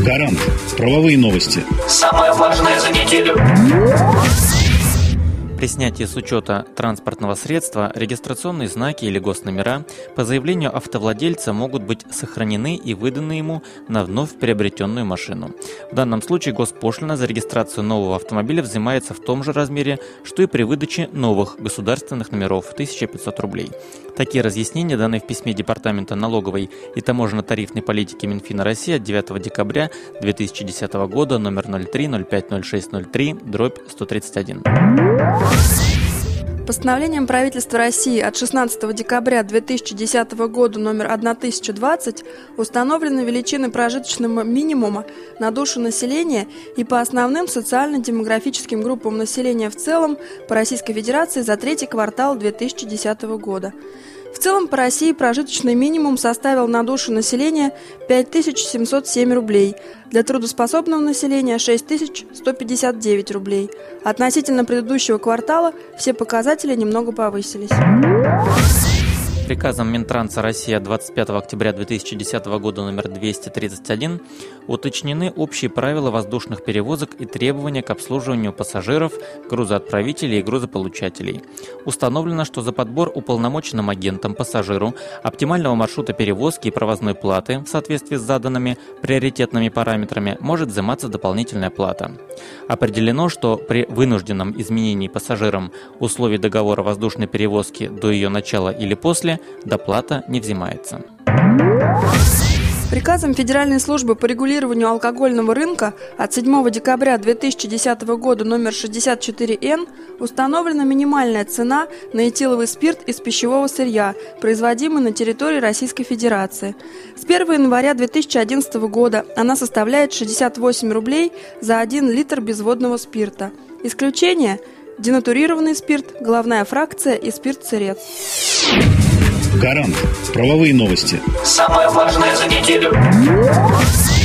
Гарант. Правовые новости. Самое важное за неделю. При снятии с учета транспортного средства регистрационные знаки или госномера по заявлению автовладельца могут быть сохранены и выданы ему на вновь приобретенную машину. В данном случае госпошлина за регистрацию нового автомобиля взимается в том же размере, что и при выдаче новых государственных номеров – 1500 рублей. Такие разъяснения даны в письме Департамента налоговой и таможенно-тарифной политики Минфина России от 9 декабря 2010 года номер 03-05-06-03/131. Постановлением правительства России от 16 декабря 2010 года номер 1020 установлены величины прожиточного минимума на душу населения и по основным социально-демографическим группам населения в целом по Российской Федерации за третий квартал 2010 года. В целом по России прожиточный минимум составил на душу населения 5707 рублей, для трудоспособного населения 6159 рублей. Относительно предыдущего квартала все показатели немного повысились. Приказом Минтранса России от 25 октября 2010 года номер 231 уточнены общие правила воздушных перевозок и требования к обслуживанию пассажиров, грузоотправителей и грузополучателей. Установлено, что за подбор уполномоченным агентом пассажиру оптимального маршрута перевозки и провозной платы в соответствии с заданными приоритетными параметрами может взиматься дополнительная плата. Определено, что при вынужденном изменении пассажирам условий договора воздушной перевозки до ее начала или после доплата не взимается. Приказом Федеральной службы по регулированию алкогольного рынка от 7 декабря 2010 года номер 64Н установлена минимальная цена на этиловый спирт из пищевого сырья, производимый на территории Российской Федерации. С 1 января 2011 года она составляет 68 рублей за 1 литр безводного спирта. Исключение – денатурированный спирт, головная фракция и спирт-сырец. Гарант. Правовые новости. Самое важное за неделю.